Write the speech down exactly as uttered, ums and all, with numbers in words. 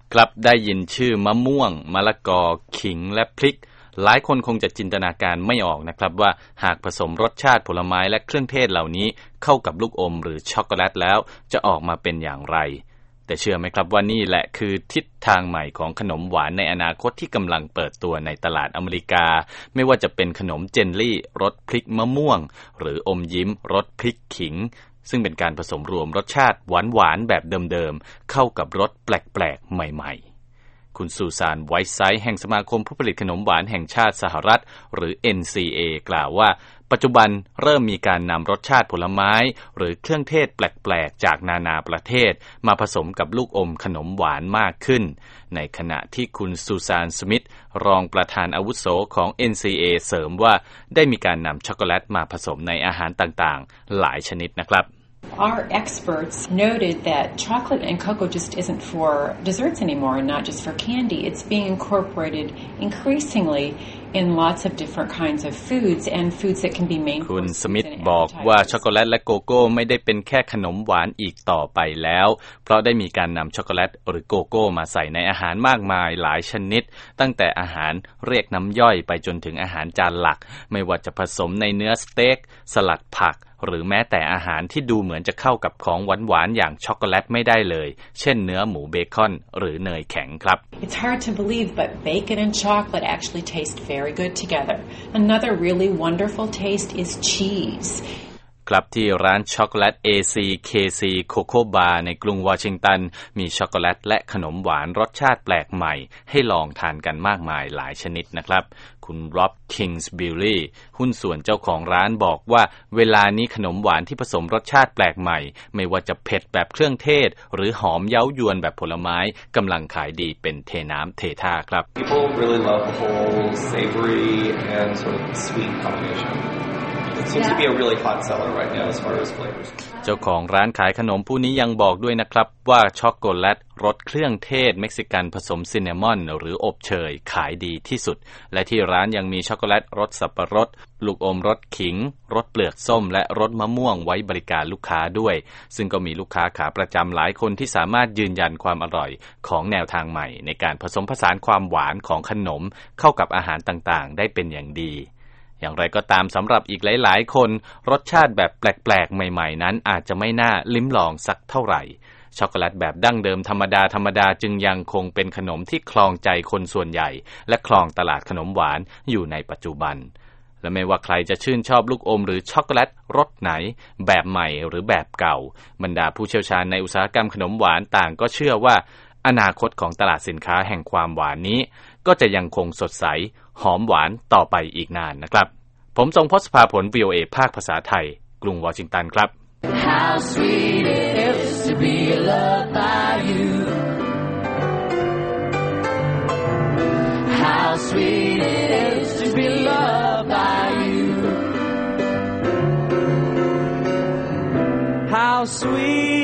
ครับได้ยินชื่อมะม่วงมะละกอขิงและพริกหลายคนคงจะจินตนาการไม่ออกนะครับว่าหากผสมรสชาติผลไม้และเครื่องเทศเหล่านี้เข้ากับลูกอมหรือช็อกโกแลตแล้วจะออกมาเป็นอย่างไรแต่เชื่อไหมครับว่านี่แหละคือทิศทางใหม่ของขนมหวานในอนาคตที่กำลังเปิดตัวในตลาดอเมริกาไม่ว่าจะเป็นขนมเจลลี่รสพริกมะม่วงหรืออมยิ้มรสพริกขิงซึ่งเป็นการผสมรวมรสชาติหวานๆแบบเดิมๆเข้ากับรสแปลกๆใหม่ๆคุณซูซานไวท์ไซด์แห่งสมาคมผู้ผลิตขนมหวานแห่งชาติสหรัฐหรือ เอ็น ซี เอ กล่าวว่าปัจจุบันเริ่มมีการนำรสชาติผลไม้หรือเครื่องเทศแปลกๆจากนานาประเทศมาผสมกับลูกอมขนมหวานมากขึ้นในขณะที่คุณซูซานสมิธรองประธานอาวุโสของ เอ็น ซี เอ เสริมว่าได้มีการนำช็อกโกแลตมาผสมในอาหารต่างๆหลายชนิดนะครับ Our experts noted that chocolate and cocoa just isn't for desserts anymore and not just for candy. It's being incorporated increasingly in lots of different kinds of foods and foods that can be main courses. คุณสมิธบอกว่าช็อกโกแลตและโกโก้ไม่ได้เป็นแค่ขนมหวานอีกต่อไปแล้วเพราะได้มีการนำช็อกโกแลตหรือโกโก้มาใส่ในอาหารมากมายหลายชนิดตั้งแต่อาหารเรียกน้ำย่อยไปจนถึงอาหารจานหลักไม่ว่าจะผสมในเนื้อสเต็กสลัดผักหรือแม้แต่อาหารที่ดูเหมือนจะเข้ากับของหวานๆอย่างช็อกโกแลตไม่ได้เลยเช่นเนื้อหมูเบคอนหรือเนยแข็งครับ It's hard to believe but bacon and chocolate actually taste very good together. Another really wonderful taste is cheese. ครับที่ร้านช็อกโกแลต เอ ซี เค ซี Cocoa Bar ในกรุงวอชิงตันมีช็อกโกแลตและขนมหวานรสชาติแปลกใหม่ให้ลองทานกันมากมายหลายชนิดนะครับคุณร็อบคิงส์บิลลี่หุ้นส่วนเจ้าของร้านบอกว่าเวลานี้ขนมหวานที่ผสมรสชาติแปลกใหม่ไม่ว่าจะเผ็ดแบบเครื่องเทศหรือหอมเย้ายวนแบบผลไม้กำลังขายดีเป็นเทน้ำเทท่าครับ People really love the whole savory and sort of sweet combination.It seems to be a really hot seller right now as far as flavors. เจ้าของร้านขายขนมผู้นี้ยังบอกด้วยนะครับว่าช็อกโกแลตรสเครื่องเทศเม็กซิกันผสมซินนามอนหรืออบเชยขายดีที่สุดและที่ร้านยังมีช็อกโกแลตรสสับปะรดลูกอมรสขิงรสเปลือกส้มและรสมะม่วงไว้บริการลูกค้าด้วยซึ่งก็มีลูกค้าขาประจำหลายคนที่สามารถยืนยันความอร่อยของแนวทางใหม่ในการผสมผสานความหวานของขนมเข้ากับอาหารต่างๆได้เป็นอย่างดีอย่างไรก็ตามสำหรับอีกหลายๆคนรสชาติแบบแปลกๆใหม่ๆนั้นอาจจะไม่น่าลิ้มลองสักเท่าไหร่ช็อกโกแลตแบบดั้งเดิมธรรมดาธรรมดาจึงยังคงเป็นขนมที่ครองใจคนส่วนใหญ่และครองตลาดขนมหวานอยู่ในปัจจุบันและไม่ว่าใครจะชื่นชอบลูกอมหรือช็อกโกแลตรสไหนแบบใหม่หรือแบบเก่าบรรดาผู้เชี่ยวชาญในอุตสาหกรรมขนมหวานต่างก็เชื่อว่าอนาคตของตลาดสินค้าแห่งความหวานนี้ก็จะยังคงสดใสหอมหวานต่อไปอีกนานนะครับผมทรงพศภาผล วี โอ เอ ภาคภาษาไทยกรุงวอชิงตันครับ How sweet it is to be loved by you How sweet it is to be loved by you How sweet